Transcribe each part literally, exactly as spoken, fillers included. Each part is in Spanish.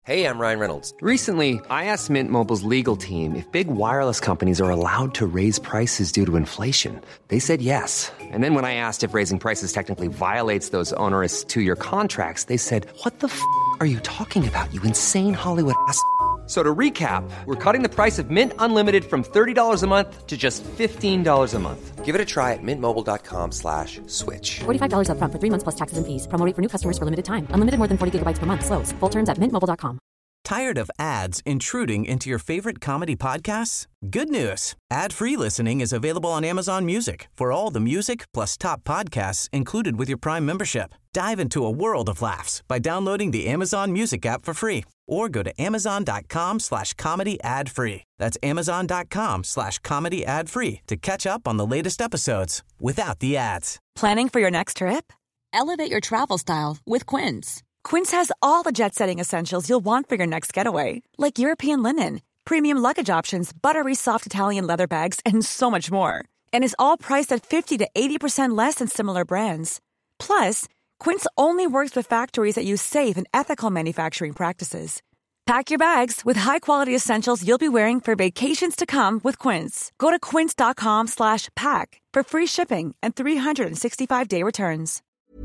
Hey, I'm Ryan Reynolds. Recently, I asked Mint Mobile's legal team if big wireless companies are allowed to raise prices due to inflation. They said yes. And then when I asked if raising prices technically violates those onerous two-year contracts, they said, what the f*** are you talking about, you insane Hollywood ass f- So to recap, we're cutting the price of Mint Unlimited from thirty dollars a month to just fifteen dollars a month. Give it a try at mintmobile.com slash switch. forty-five dollars up front for three months plus taxes and fees. Promo rate for new customers for limited time. Unlimited more than forty gigabytes per month. Slows full terms at mint mobile dot com. Tired of ads intruding into your favorite comedy podcasts? Good news. Ad-free listening is available on Amazon Music for all the music plus top podcasts included with your Prime membership. Dive into a world of laughs by downloading the Amazon Music app for free or go to amazon.com slash comedy ad free. That's amazon.com slash comedy ad free to catch up on the latest episodes without the ads. Planning for your next trip? Elevate your travel style with Quince. Quince has all the jet-setting essentials you'll want for your next getaway, like European linen, premium luggage options, buttery soft Italian leather bags, and so much more. And is all priced at fifty to eighty percent less than similar brands. Plus, Quince only works with factories that use safe and ethical manufacturing practices. Pack your bags with high-quality essentials you'll be wearing for vacations to come with Quince. Go to quince.com slash pack for free shipping and three sixty-five day returns.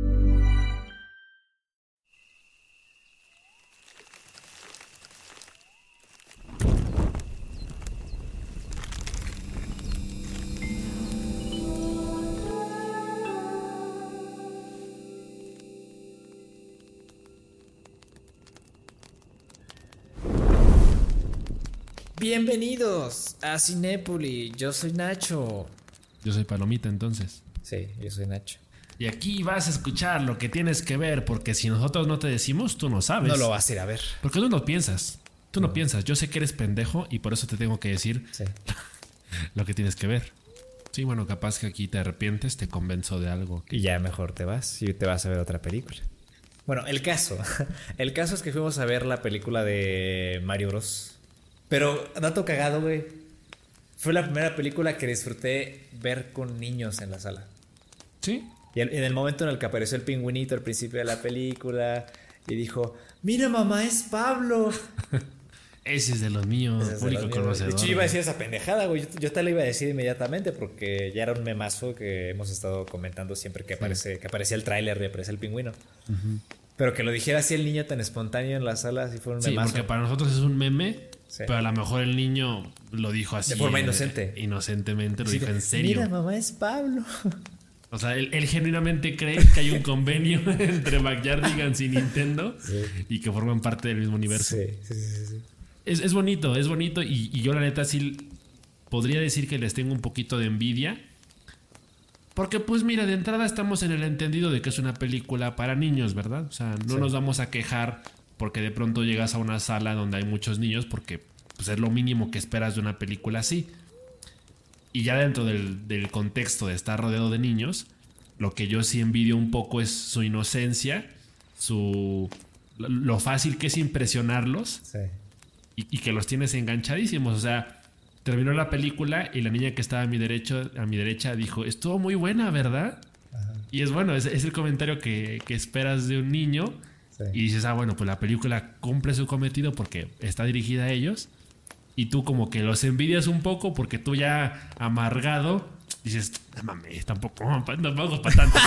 Bienvenidos a Cinépoli, yo soy Nacho. Yo soy Palomita, entonces. Sí, yo soy Nacho. Y aquí vas a escuchar lo que tienes que ver, porque si nosotros no te decimos, tú no sabes. No lo vas a ir a ver. Porque tú no piensas, tú no, no piensas. Yo sé que eres pendejo y por eso te tengo que decir sí. lo que tienes que ver. Sí, bueno, capaz que aquí te arrepientes, te convenzo de algo. Y ya mejor te vas y te vas a ver otra película. Bueno, el caso. El caso es que fuimos a ver la película de Mario Bros. Pero, dato cagado, güey. Fue la primera película que disfruté ver con niños en la sala. ¿Sí? Y en el momento en el que apareció el pingüinito al principio de la película y dijo, mira mamá, es Pablo. Ese es de los míos, es público conocedor. De hecho, yo iba a decir esa pendejada, güey. Yo, yo te la iba a decir inmediatamente porque ya era un memazo que hemos estado comentando siempre que, aparece, sí. que aparecía el tráiler y aparece el pingüino. Uh-huh. Pero que lo dijera así el niño tan espontáneo en la sala, así fue un sí, memazo. Sí, porque para nosotros es un meme, sí. Pero a lo mejor el niño lo dijo así. De forma inocente. Eh, inocentemente, lo sí, dijo en serio. Mira, mamá, es Pablo. O sea, él, él genuinamente cree que hay un convenio entre Backyardigans y Nintendo sí. Y que forman parte del mismo universo. Sí, sí, sí, sí. Es, es bonito, es bonito y, y yo la neta sí podría decir que les tengo un poquito de envidia. Porque pues mira, de entrada estamos en el entendido de que es una película para niños, ¿verdad? O sea, no sí. nos vamos a quejar porque de pronto llegas a una sala donde hay muchos niños porque pues, es lo mínimo que esperas de una película así. Y ya dentro del, del contexto de estar rodeado de niños, lo que yo sí envidio un poco es su inocencia, su lo fácil que es impresionarlos sí. y, y que los tienes enganchadísimos. O sea, terminó la película y la niña que estaba a mi derecho, a mi derecha dijo, estuvo muy buena, ¿verdad? Ajá. Y es bueno, es, es el comentario que, que esperas de un niño. Sí. Y dices, ah, bueno, pues la película cumple su cometido porque está dirigida a ellos. Y tú como que los envidias un poco porque tú ya amargado dices, no mames, tampoco, tampoco para tanto.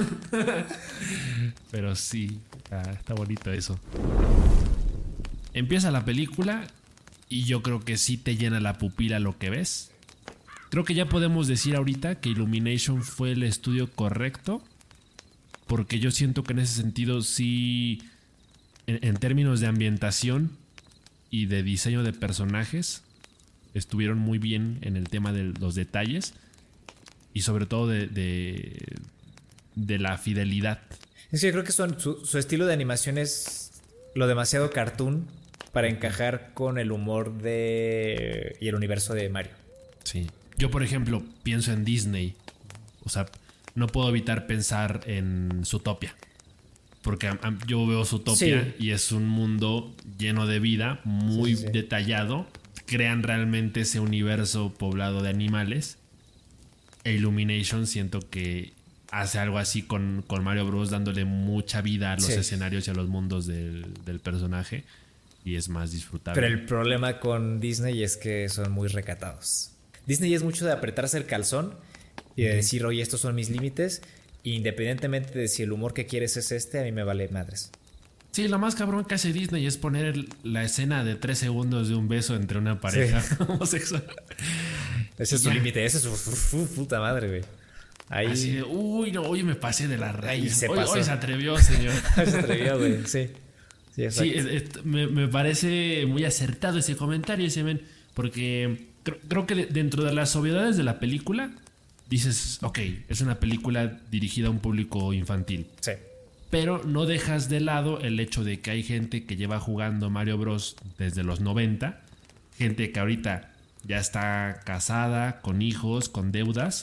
Pero sí, está, está bonito eso. Empieza la película y yo creo que sí te llena la pupila lo que ves. Creo que ya podemos decir ahorita que Illumination fue el estudio correcto, porque yo siento que en ese sentido sí, en, en términos de ambientación y de diseño de personajes, estuvieron muy bien en el tema de los detalles y sobre todo de, de, de la fidelidad. Es que yo creo que son, su, su estilo de animación es lo demasiado cartoon para encajar con el humor de y el universo de Mario. Sí. Yo, por ejemplo, pienso en Disney. O sea, no puedo evitar pensar en Zootopia. Porque a, a, yo veo Zootopia sí. y es un mundo lleno de vida, muy sí, sí. detallado. Crean realmente ese universo poblado de animales. E Illumination siento que hace algo así con, con Mario Bros, dándole mucha vida a los sí. escenarios y a los mundos del, del personaje. y es más disfrutable. Pero el problema con Disney es que son muy recatados. Disney es mucho de apretarse el calzón y de decir, oye, estos son mis límites. Independientemente de si el humor que quieres es este, a mí me vale madres. Sí, lo más cabrón que hace Disney es poner la escena de tres segundos de un beso entre una pareja sí. homosexual. Ese es su límite, ese es su, su, su puta madre, güey. Ahí... Así de, uy, no, hoy me pasé de la raya. Se hoy, pasó. hoy se atrevió, señor. se atrevió, güey, sí. Sí, sí es, es, me, me parece muy acertado ese comentario, ese men, porque creo, creo que dentro de las obviedades de la película dices, ok, es una película dirigida a un público infantil. Sí. Pero no dejas de lado el hecho de que hay gente que lleva jugando Mario Bros desde los noventa, gente que ahorita ya está casada, con hijos, con deudas,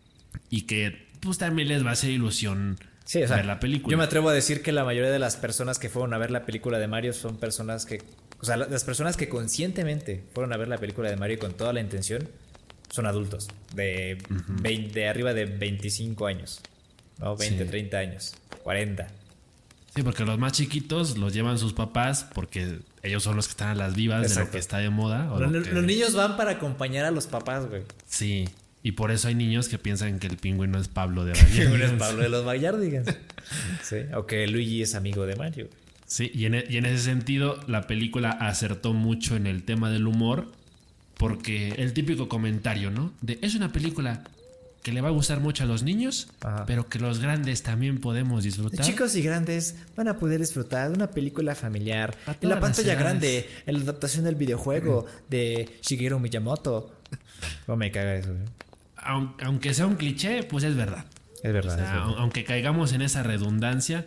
y que pues también les va a hacer ilusión sí, o sea, ver la película. Yo me atrevo a decir que la mayoría de las personas que fueron a ver la película de Mario son personas que, o sea, las personas que conscientemente fueron a ver la película de Mario con toda la intención son adultos de, uh-huh. veinte, de arriba de veinticinco años, ¿no? veinte, sí. treinta años, cuarenta. Sí, porque los más chiquitos los llevan sus papás porque ellos son los que están a las vivas Exacto. de lo que está de moda. O los, que... los niños van para acompañar a los papás, güey. Sí, y por eso hay niños que piensan que el pingüino es Pablo de Bayardigans. El pingüino es Pablo de los Bayardigans. Sí, o que Luigi es amigo de Mario. Sí, y en, y en ese sentido la película acertó mucho en el tema del humor porque el típico comentario, ¿no? De es una película que le va a gustar mucho a los niños, Ajá. pero que los grandes también podemos disfrutar. Chicos y grandes van a poder disfrutar de una película familiar en la pantalla grande, en la adaptación del videojuego de Shigeru Miyamoto. No me caga eso, ¿eh? Aunque sea un cliché, pues es verdad. Es verdad, o sea, es verdad. Aunque caigamos en esa redundancia,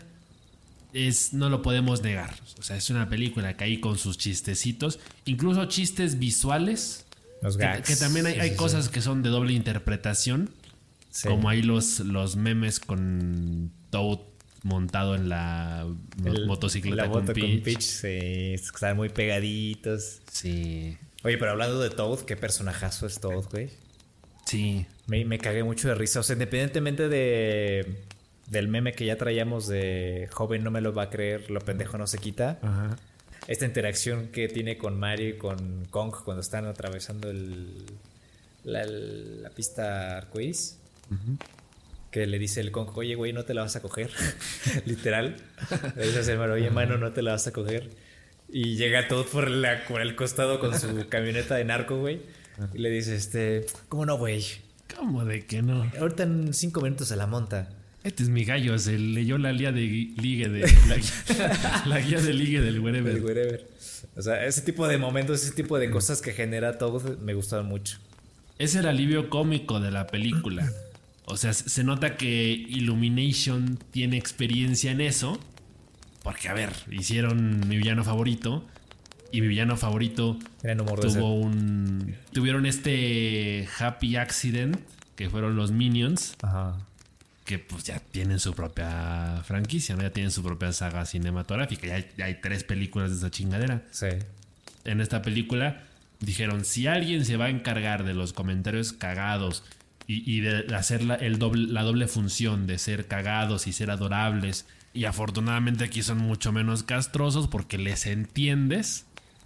es, no lo podemos negar. O sea, es una película que hay con sus chistecitos, incluso chistes visuales. Los gags. Que, que también hay, sí, hay sí, cosas sí. que son de doble interpretación. Sí. Como hay los, los memes con Toad montado en la El, motocicleta la moto con Peach. con Peach. Sí, están muy pegaditos. Sí. Oye, pero hablando de Toad, qué personajazo es Toad, güey. Sí. Me, me cagué mucho de risa. O sea, independientemente de del meme que ya traíamos de joven no me lo va a creer, lo pendejo no se quita. Ajá. Esta interacción que tiene con Mario y con Kong cuando están atravesando el, la, la pista arcoíris. Uh-huh. Que le dice el Kong, oye, güey, no te la vas a coger. Literal. Le dice a Mario, oye, mano, no te la vas a coger. Y llega todo por, la, por el costado con su camioneta de narco, güey. Y le dice, este, ¿cómo no, güey? ¿Cómo de que no? Ahorita en cinco minutos se la monta. Este es mi gallo, se leyó la guía de ligue de la, la guía de ligue del wherever. Del wherever. O sea, ese tipo de momentos, ese tipo de cosas que genera todo me gustaron mucho. Es el alivio cómico de la película. O sea, se nota que Illumination tiene experiencia en eso. Porque, a ver, hicieron mi villano favorito. Y mi villano favorito tuvo un... Tuvieron este happy accident, que fueron los Minions. Ajá. Que pues ya tienen su propia franquicia, ¿no? Ya tienen su propia saga cinematográfica. Ya hay, ya hay tres películas de esa chingadera. Sí. En esta película dijeron, si alguien se va a encargar de los comentarios cagados y, y de hacer la, el doble, la doble función de ser cagados y ser adorables, y afortunadamente aquí son mucho menos castrosos porque les entiendes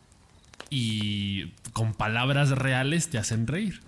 y con palabras reales te hacen reír.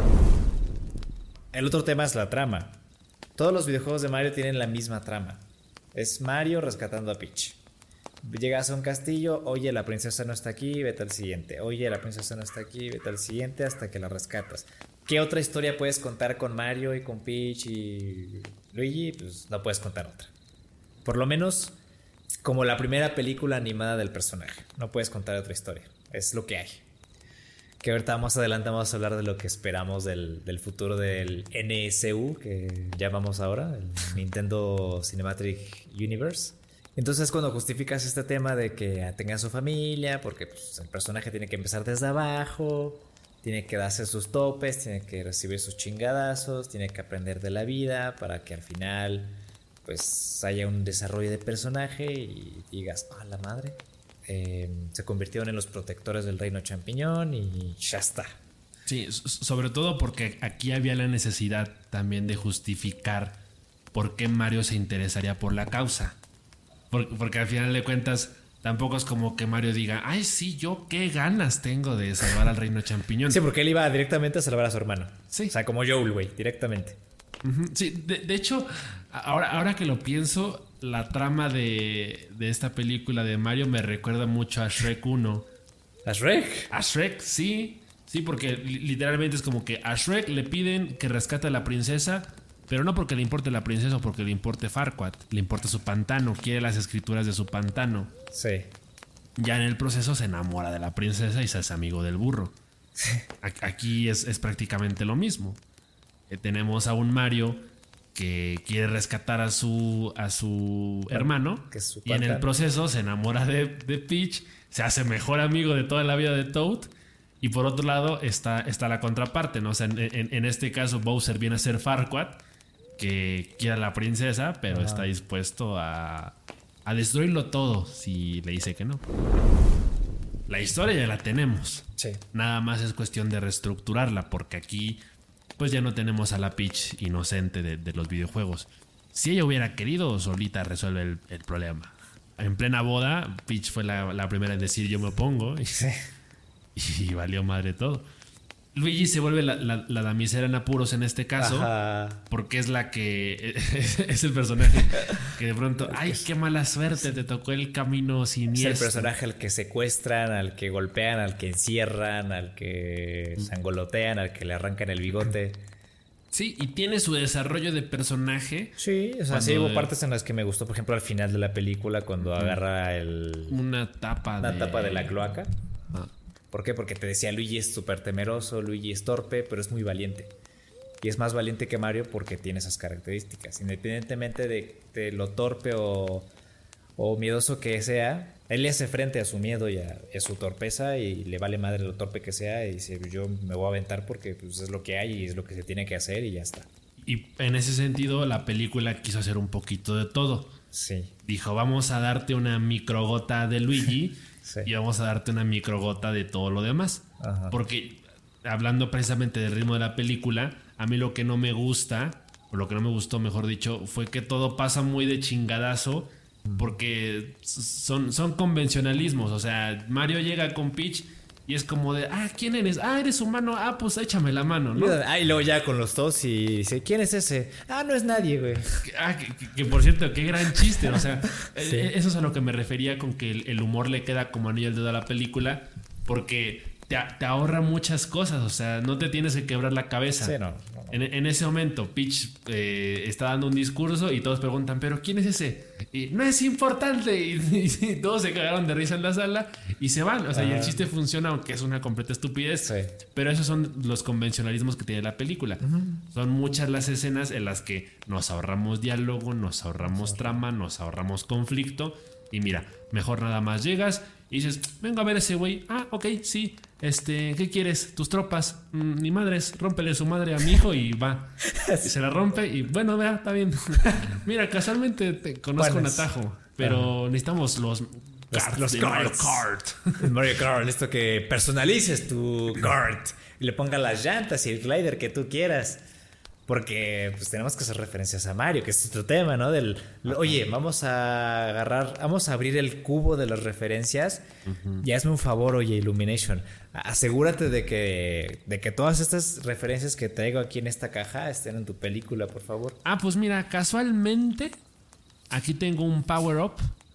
El otro tema es la trama. Todos los videojuegos de Mario tienen la misma trama. Es Mario rescatando a Peach. Llegas a un castillo, oye, la princesa no está aquí, vete al siguiente. Oye, la princesa no está aquí, vete al siguiente hasta que la rescatas. ¿Qué otra historia puedes contar con Mario y con Peach y Luigi? Pues no puedes contar otra. Por lo menos como la primera película animada del personaje. No puedes contar otra historia. Es lo que hay. Que ahorita más adelante vamos a hablar de lo que esperamos del, del futuro del N S U, que llamamos ahora, el Nintendo Cinematic Universe. Entonces cuando justificas este tema de que tengan su familia, porque pues, el personaje tiene que empezar desde abajo, tiene que darse sus topes, tiene que recibir sus chingadazos, tiene que aprender de la vida para que al final pues haya un desarrollo de personaje y digas, ¡ah, la madre! Eh, se convirtieron en los protectores del reino champiñón y ya está. Sí, sobre todo porque aquí había la necesidad también de justificar por qué Mario se interesaría por la causa. Porque, porque al final de cuentas tampoco es como que Mario diga, ay, sí, yo qué ganas tengo de salvar al reino champiñón. Sí, porque él iba directamente a salvar a su hermano. Sí. O sea, como Joel, güey, directamente. Uh-huh. Sí, de, de hecho, ahora, ahora que lo pienso, la trama de, de esta película de Mario me recuerda mucho a Shrek uno. ¿A Shrek? A Shrek, sí. Sí, porque literalmente es como que a Shrek le piden que rescate a la princesa, pero no porque le importe la princesa o porque le importe Farquaad, le importa su pantano, quiere las escrituras de su pantano. Sí. Ya en el proceso se enamora de la princesa y se hace amigo del burro. Sí. Aquí es, es prácticamente lo mismo. Eh, tenemos a un Mario que quiere rescatar a su, a su hermano que es su y en el proceso se enamora de, de Peach, se hace mejor amigo de toda la vida de Toad. Y por otro lado está, está la contraparte, ¿no? O sea, en, en, en este caso Bowser viene a ser Farquaad, que quiere a la princesa, pero ah. está dispuesto a, a destruirlo todo si le dice que no. La historia ya la tenemos. Sí. Nada más es cuestión de reestructurarla, porque aquí pues ya no tenemos a la Peach inocente de, de los videojuegos. Si ella hubiera querido, solita resuelve el, el problema. En plena boda, Peach fue la, la primera en decir yo me opongo. Y, sí. Y valió madre todo. Luigi se vuelve la, la, la damisela en apuros en este caso. Ajá. Porque es la que es el personaje que de pronto, ay, qué mala suerte, te tocó el camino siniestro. Es el personaje al que secuestran, al que golpean, al que encierran, al que sangolotean, al que le arrancan el bigote. Sí, y tiene su desarrollo de personaje. Sí, o sea, sí hubo partes en las que me gustó, por ejemplo, al final de la película cuando agarra el una tapa una de tapa de la cloaca. Ah. ¿Por qué? Porque te decía, Luigi es súper temeroso, Luigi es torpe, pero es muy valiente. Y es más valiente que Mario porque tiene esas características. Independientemente de, de lo torpe o, o miedoso que sea, él le hace frente a su miedo y a, a su torpeza y le vale madre lo torpe que sea y dice, yo me voy a aventar porque pues, es lo que hay y es lo que se tiene que hacer y ya está. Y en ese sentido, la película quiso hacer un poquito de todo. Sí. Dijo, vamos a darte una microgota de Luigi... Sí. Y vamos a darte una microgota de todo lo demás. Ajá. Porque hablando precisamente del ritmo de la película, a mí lo que no me gusta, o lo que no me gustó, mejor dicho, fue que todo pasa muy de chingadazo. Porque son, son convencionalismos. O sea, Mario llega con Peach y es como de, ah, ¿quién eres? Ah, eres humano. Ah, pues échame la mano, ¿no? Ah, y luego ya con los dos y dice, ¿quién es ese? Ah, no es nadie, güey. Ah, que, que, que por cierto, qué gran chiste. O sea, sí. Eso es a lo que me refería con que el, el humor le queda como anillo al dedo a la película. Porque te, te ahorra muchas cosas. O sea, no te tienes que quebrar la cabeza. Sí, no. no, no. En, en ese momento, Peach eh, está dando un discurso y todos preguntan, ¿pero quién es ese? Y no es importante. Y, y, y todos se cagaron de risa en la sala y se van. O sea, Ajá. y el chiste funciona, aunque es una completa estupidez. Sí. Pero esos son los convencionalismos que tiene la película. Uh-huh. Son muchas las escenas en las que nos ahorramos diálogo, nos ahorramos sí. trama, nos ahorramos conflicto. Y mira, mejor nada más llegas y dices, vengo a ver ese güey. Ah, ok, sí. Este, ¿qué quieres? Tus tropas. Mm, ni madres, rómpele su madre a mi hijo y va. Y se la rompe y bueno, vea, está bien. Mira, casualmente te conozco Buenas. un atajo, pero uh-huh. necesitamos los Los, los Mario Kart. Mario Kart, esto que personalices tu kart y le pongas las llantas y el glider que tú quieras. Porque pues tenemos que hacer referencias a Mario, que es otro tema, ¿no? Del, oye, vamos a agarrar, vamos a abrir el cubo de las referencias. Uh-huh. Y hazme un favor, oye, Illumination. Asegúrate de que, de que todas estas referencias que traigo aquí en esta caja estén en tu película, por favor. Ah, pues mira, casualmente aquí tengo un power-up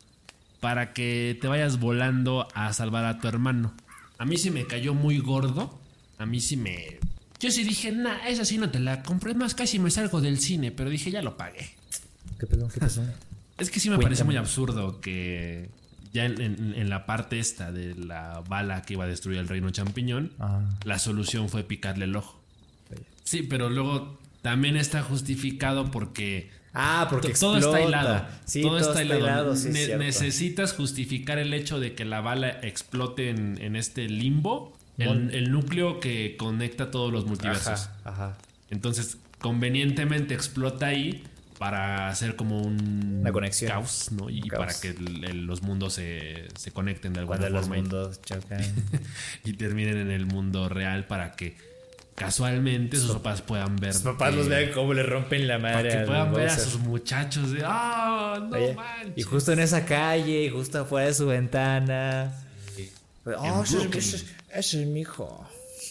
para que te vayas volando a salvar a tu hermano. A mí sí me cayó muy gordo. A mí sí me... Yo sí dije, nah, esa sí no te la compré. Más casi me salgo del cine, pero dije, ya lo pagué. ¿Qué pasó? ¿Qué pasó? Es que sí me Cuéntame. parece muy absurdo que ya en, en, en la parte esta de la bala que iba a destruir el reino champiñón, ah. la solución fue picarle el ojo. Sí, pero luego también está justificado porque... Ah, porque todo explota. está hilado. Sí, todo, todo está, está hilado. hilado sí, ne- necesitas justificar el hecho de que la bala explote en, en este limbo. El, el núcleo que conecta todos los multiversos. Ajá, ajá. Entonces, convenientemente explota ahí para hacer como un Una conexión. caos, ¿no? Y caos. para que el, el, los mundos se, se conecten de alguna Cuando forma. los mundos chocan. Y terminen en el mundo real para que casualmente sus papás puedan ver. Sus papás que, los vean cómo le rompen la madre. Para que puedan ver Bowser. a sus muchachos de, ah, oh, no Oye, manches. y justo en esa calle, y justo afuera de su ventana. Oh, ese es, ese, ese es mi hijo.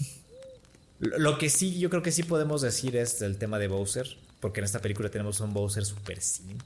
Lo, lo que sí, yo creo que sí podemos decir es el tema de Bowser. Porque en esta película tenemos un Bowser super simp.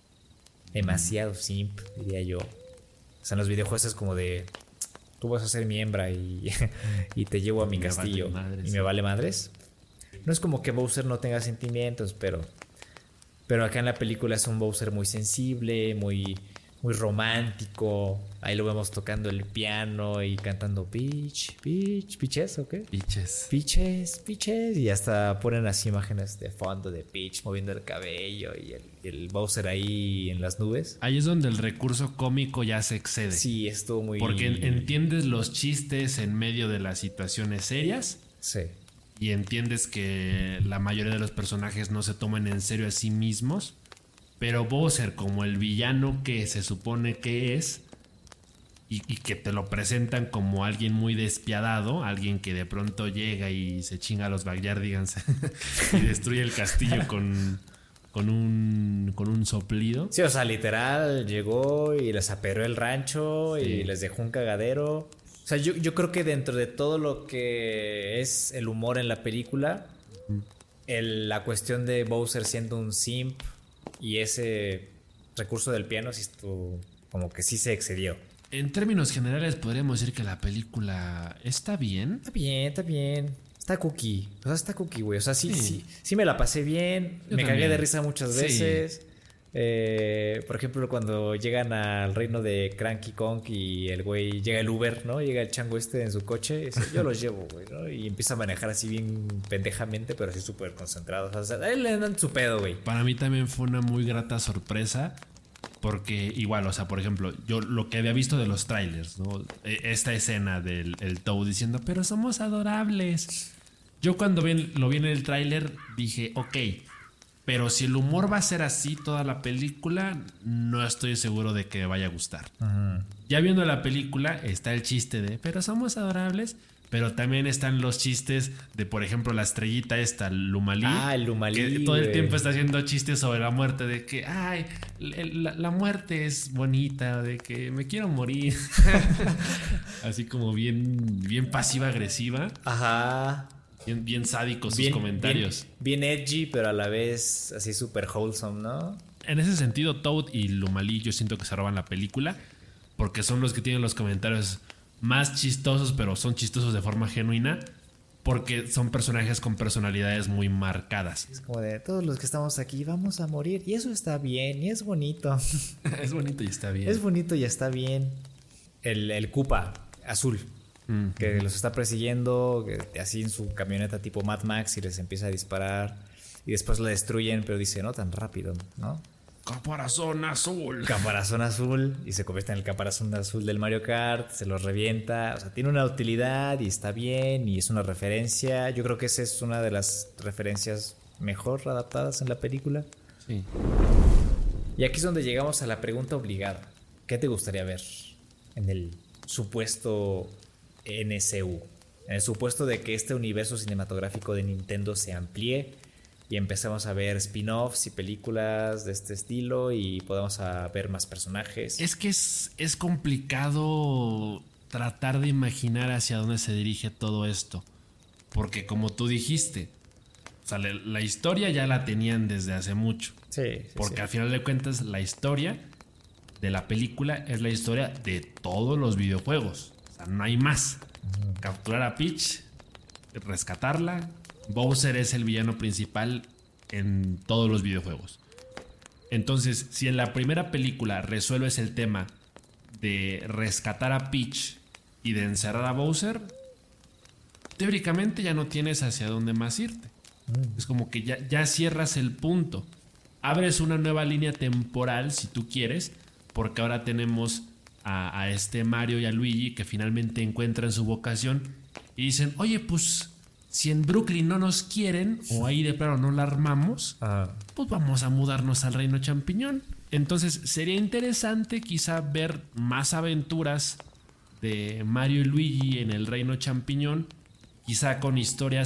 Demasiado simp, diría yo. O sea, en los videojuegos es como de... Tú vas a ser mi hembra y, y te llevo a mi me castillo. vale madres. Y me vale madres. No es como que Bowser no tenga sentimientos, pero... Pero acá en la película es un Bowser muy sensible, muy, muy romántico. Ahí lo vemos tocando el piano y cantando Peach, Peach, Peaches, ¿o qué? Piches. Peaches, Peaches. Y hasta ponen así imágenes de fondo de Peach moviendo el cabello y el, el Bowser ahí en las nubes. Ahí es donde el recurso cómico ya se excede. Sí, estuvo muy... Porque entiendes los chistes en medio de las situaciones serias. Sí. Y entiendes que la mayoría de los personajes no se toman en serio a sí mismos. Pero Bowser, como el villano que se supone que es, y, y que te lo presentan como alguien muy despiadado, alguien que de pronto llega y se chinga a los Backyardigans y destruye el castillo con, con, un, con un soplido. Sí, o sea, literal, llegó y les aperró el rancho Sí. y les dejó un cagadero. O sea, yo, yo creo que dentro de todo lo que es el humor en la película, el, la cuestión de Bowser siendo un simp y ese recurso del piano, sí estuvo, como que sí se excedió. En términos generales podríamos decir que la película está bien. Está bien, está bien. Está cookie. O sea, está cookie, güey. O sea, sí, Sí. sí, sí me la pasé bien. Yo me cagué también. de risa muchas Sí. veces. Eh, por ejemplo, cuando llegan al reino de Cranky Kong y el güey llega el Uber, ¿no? Llega el chango este en su coche y dice, yo los llevo, güey, ¿no? Y empieza a manejar así bien pendejamente, pero así súper concentrado. O sea, a él le dan su pedo, güey. Para mí también fue una muy grata sorpresa. Porque igual, o sea, por ejemplo, yo lo que había visto de los trailers, ¿no? Esta escena del el Toad diciendo, pero somos adorables. Yo cuando vi, lo vi en el tráiler dije, ok, pero si el humor va a ser así toda la película, no estoy seguro de que me vaya a gustar. Uh-huh. Ya viendo la película está el chiste de, pero somos adorables. Pero también están los chistes de, por ejemplo, la estrellita esta, Lumalí. Ah, el Lumalí, que todo el güey. tiempo está haciendo chistes sobre la muerte. De que, ay, la, la muerte es bonita. De que me quiero morir. Así como bien, bien pasiva-agresiva. Ajá. Bien, bien sádicos sus Bien, comentarios. Bien, bien edgy, pero a la vez así súper wholesome, ¿no? En ese sentido, Toad y Lumalí yo siento que se roban la película. Porque son los que tienen los comentarios más chistosos, pero son chistosos de forma genuina, porque son personajes con personalidades muy marcadas. Es como de, todos los que estamos aquí vamos a morir, y eso está bien, y es bonito. Es bonito y está bien. Es bonito y está bien. El, el Koopa azul, mm-hmm. que los está persiguiendo, que, así en su camioneta tipo Mad Max, y les empieza a disparar, y después la destruyen, pero dice, no tan rápido, ¿no? Caparazón azul. Caparazón azul. Y se convierte en el caparazón azul del Mario Kart. Se los revienta. O sea, tiene una utilidad y está bien. Y es una referencia. Yo creo que esa es una de las referencias mejor adaptadas en la película. Sí. Y aquí es donde llegamos a la pregunta obligada. ¿Qué te gustaría ver en el supuesto N C U? En el supuesto de que este universo cinematográfico de Nintendo se amplíe y empezamos a ver spin-offs y películas de este estilo y podemos a ver más personajes. Es que es, es complicado tratar de imaginar hacia dónde se dirige todo esto. Porque como tú dijiste, o sea, la, la historia ya la tenían desde hace mucho. Sí, sí, porque sí. al final de cuentas la historia de la película es la historia de todos los videojuegos. O sea, no hay más. Uh-huh. Capturar a Peach, rescatarla. Bowser es el villano principal en todos los videojuegos. Entonces, si en la primera película resuelves el tema de rescatar a Peach y de encerrar a Bowser, teóricamente ya no tienes hacia dónde más irte. Mm. Es como que ya, ya cierras el punto. Abres una nueva línea temporal si tú quieres, porque ahora tenemos a, a este Mario y a Luigi que finalmente encuentran su vocación y dicen, oye, pues si en Brooklyn no nos quieren o ahí de plano no la armamos, ah. pues vamos a mudarnos al Reino Champiñón. Entonces sería interesante quizá ver más aventuras de Mario y Luigi en el Reino Champiñón, quizá con historias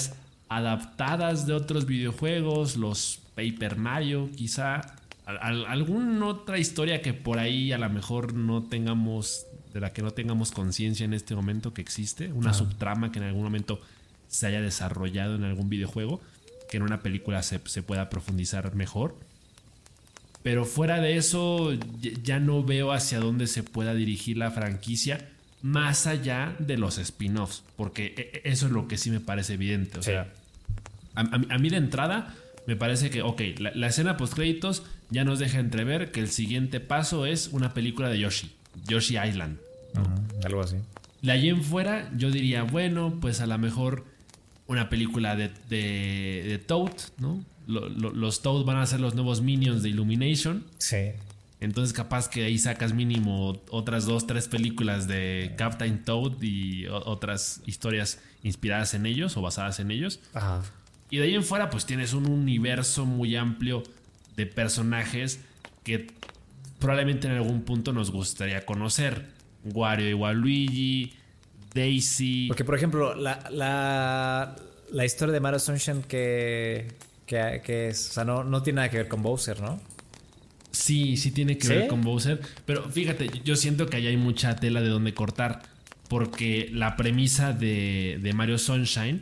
adaptadas de otros videojuegos, los Paper Mario, quizá al, al, alguna otra historia que por ahí a lo mejor no tengamos, de la que no tengamos conciencia en este momento que existe, una ah. subtrama que en algún momento se haya desarrollado en algún videojuego, que en una película se, se pueda profundizar mejor. Pero fuera de eso, ya no veo hacia dónde se pueda dirigir la franquicia más allá de los spin-offs, porque eso es lo que sí me parece evidente. O sí. sea, a, a, a mí de entrada me parece que, ok, la, la escena post-créditos ya nos deja entrever que el siguiente paso es una película de Yoshi, Yoshi Island, ¿no? Uh-huh, algo así. De allí en fuera, yo diría, bueno, pues a lo mejor una película de, de, de Toad, ¿no? Lo, lo, los Toad van a ser los nuevos Minions de Illumination. Sí. Entonces capaz que ahí sacas mínimo otras dos, tres películas de Captain Toad y o, otras historias inspiradas en ellos o basadas en ellos. Ajá. Y de ahí en fuera pues tienes un universo muy amplio de personajes que probablemente en algún punto nos gustaría conocer. Wario y Waluigi, Daisy. Porque por ejemplo la, la, la historia de Mario Sunshine que, que, que es, o sea, no, no tiene nada que ver con Bowser, ¿no? Sí, sí tiene que ¿Sí? ver con Bowser. Pero fíjate, yo siento que ahí hay mucha tela de donde cortar. Porque la premisa de, de Mario Sunshine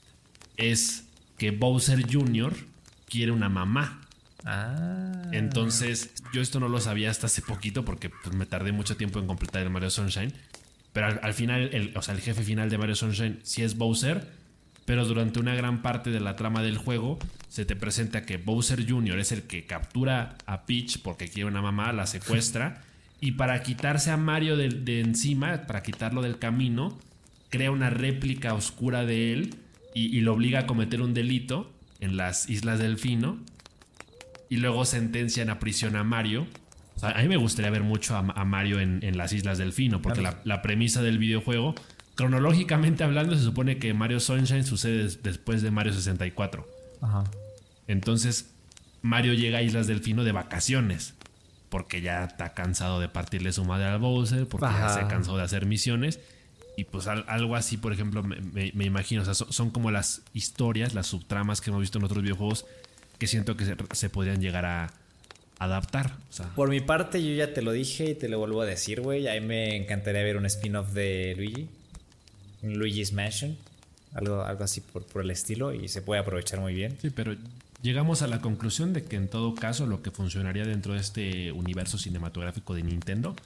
es que Bowser junior quiere una mamá. Ah. Entonces, yo esto no lo sabía hasta hace poquito porque pues, me tardé mucho tiempo en completar el Mario Sunshine. Pero al, al final, el, o sea, el jefe final de Mario Sunshine sí es Bowser. Pero durante una gran parte de la trama del juego se te presenta que Bowser junior es el que captura a Peach porque quiere una mamá, la secuestra y para quitarse a Mario de, de encima, para quitarlo del camino, crea una réplica oscura de él y, y lo obliga a cometer un delito en las Islas Delfino y luego sentencian a prisión a Mario. O sea, a mí me gustaría ver mucho a, a Mario en, en las Islas Delfino porque la, la premisa del videojuego, cronológicamente hablando, se supone que Mario Sunshine sucede des- después de Mario sesenta y cuatro. Ajá. Entonces, Mario llega a Islas Delfino de vacaciones. Porque ya está cansado de partirle su madre al Bowser. Porque Ajá. ya se cansó de hacer misiones. Y pues al- algo así, por ejemplo, me, me, me imagino. O sea, so- son como las historias, las subtramas que hemos visto en otros videojuegos que siento que se, se podrían llegar a adaptar. O sea, por mi parte, yo ya te lo dije y te lo vuelvo a decir, güey. A mí me encantaría ver un spin-off de Luigi. Luigi's Mansion, algo, algo así por, por el estilo, y se puede aprovechar muy bien. Sí, pero llegamos a la conclusión de que en todo caso lo que funcionaría dentro de este universo cinematográfico de Nintendo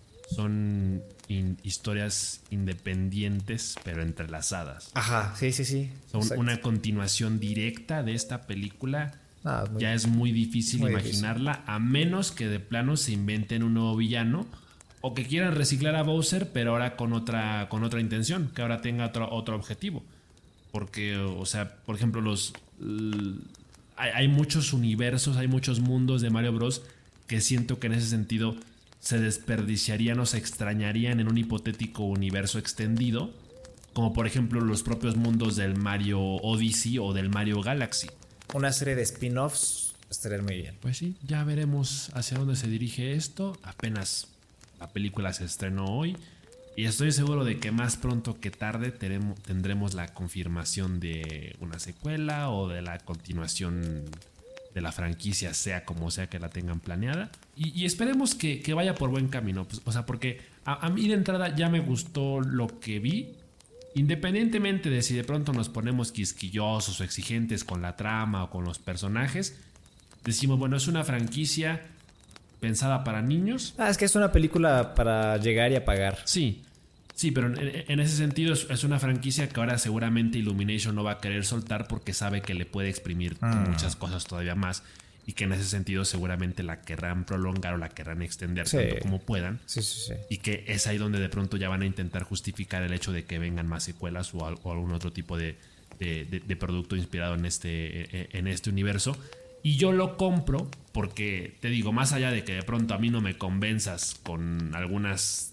son in- historias independientes pero entrelazadas. Ajá, sí, sí, sí. Son Exacto. una continuación directa de esta película. Ah, muy, ya es muy difícil muy imaginarla difícil. A menos que de plano se inventen un nuevo villano. O que quieran reciclar a Bowser, pero ahora con otra, con otra intención, que ahora tenga otro, otro objetivo. Porque, o sea, por ejemplo, los l- hay, hay muchos universos, hay muchos mundos de Mario Bros. Que siento que en ese sentido se desperdiciarían o se extrañarían en un hipotético universo extendido. Como por ejemplo los propios mundos del Mario Odyssey o del Mario Galaxy. Una serie de spin-offs estaría muy bien. Pues sí, ya veremos hacia dónde se dirige esto. Apenas la película se estrenó hoy y estoy seguro de que más pronto que tarde teremos, tendremos la confirmación de una secuela o de la continuación de la franquicia, sea como sea que la tengan planeada. Y, y esperemos que, que vaya por buen camino. Pues, o sea, porque a, a mí de entrada ya me gustó lo que vi. Independientemente de si de pronto nos ponemos quisquillosos o exigentes con la trama o con los personajes, decimos, bueno, es una franquicia pensada para niños. Ah, es que es una película para llegar y apagar. Sí, sí, pero en, en ese sentido es, es una franquicia que ahora seguramente Illumination no va a querer soltar porque sabe que le puede exprimir mm. muchas cosas todavía más y que en ese sentido seguramente la querrán prolongar o la querrán extender sí. tanto como puedan. Sí, sí, sí. Y que es ahí donde de pronto ya van a intentar justificar el hecho de que vengan más secuelas o, o algún otro tipo de, de, de, de producto inspirado en este, en este universo. Y yo lo compro porque, te digo, más allá de que de pronto a mí no me convenzas con algunas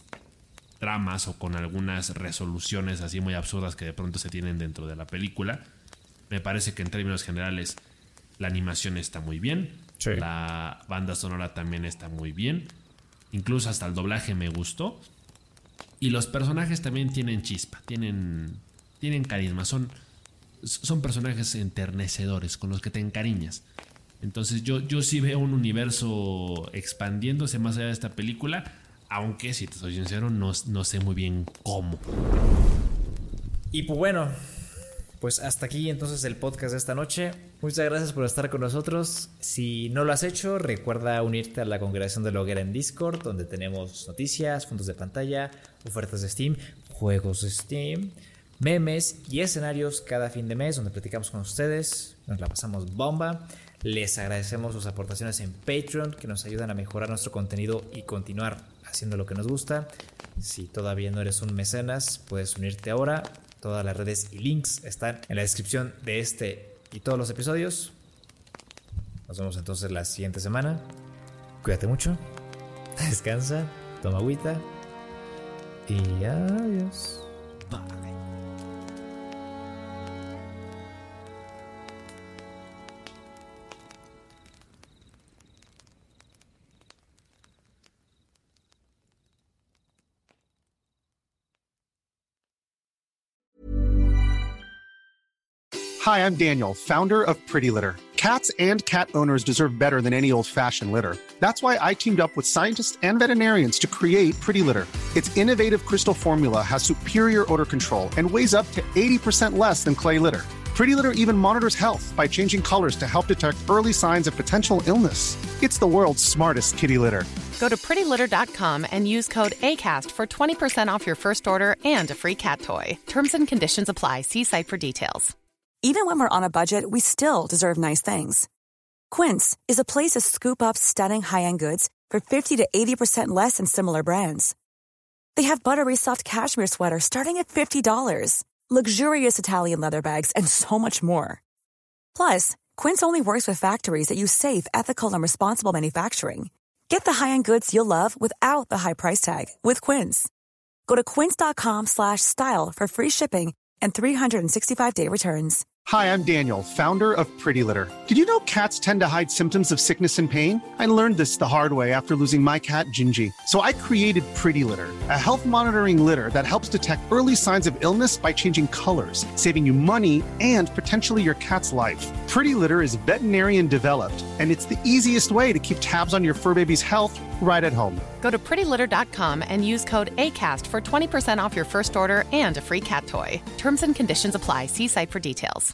tramas o con algunas resoluciones así muy absurdas que de pronto se tienen dentro de la película, me parece que en términos generales la animación está muy bien, sí. La banda sonora también está muy bien, incluso hasta el doblaje me gustó y los personajes también tienen chispa, tienen, tienen carisma, son... son personajes enternecedores con los que te encariñas. Entonces yo, yo sí veo un universo expandiéndose más allá de esta película, aunque si te soy sincero no, no sé muy bien cómo. Y pues bueno, pues hasta aquí entonces el podcast de esta noche. Muchas gracias por estar con nosotros. Si no lo has hecho, recuerda unirte a la congregación de la hoguera en Discord, donde tenemos noticias, fondos de pantalla, ofertas de Steam, juegos de Steam, memes y escenarios cada fin de mes, donde platicamos con ustedes, nos la pasamos bomba. Les agradecemos sus aportaciones en Patreon, que nos ayudan a mejorar nuestro contenido y continuar haciendo lo que nos gusta. Si todavía no eres un mecenas, puedes unirte ahora. Todas las redes y links están en la descripción de este y todos los episodios. Nos vemos entonces la siguiente semana. Cuídate mucho, descansa, toma agüita y adiós. Bye. Hi, I'm Daniel, founder of Pretty Litter. Cats and cat owners deserve better than any old-fashioned litter. That's why I teamed up with scientists and veterinarians to create Pretty Litter. Its innovative crystal formula has superior odor control and weighs up to eighty percent less than clay litter. Pretty Litter even monitors health by changing colors to help detect early signs of potential illness. It's the world's smartest kitty litter. Go to pretty litter dot com and use code ACAST for twenty percent off your first order and a free cat toy. Terms and conditions apply. See site for details. Even when we're on a budget, we still deserve nice things. Quince is a place to scoop up stunning high-end goods for fifty to eighty percent less than similar brands. They have buttery soft cashmere sweaters starting at fifty dollars, luxurious Italian leather bags, and so much more. Plus, Quince only works with factories that use safe, ethical, and responsible manufacturing. Get the high-end goods you'll love without the high price tag with Quince. Go to quince.com slash style for free shipping and three sixty-five day returns. Hi, I'm Daniel, founder of Pretty Litter. Did you know cats tend to hide symptoms of sickness and pain? I learned this the hard way after losing my cat, Gingy. So I created Pretty Litter, a health monitoring litter that helps detect early signs of illness by changing colors, saving you money and potentially your cat's life. Pretty Litter is veterinarian developed, and it's the easiest way to keep tabs on your fur baby's health right at home. Go to pretty litter dot com and use code ACAST for twenty percent off your first order and a free cat toy. Terms and conditions apply. See site for details.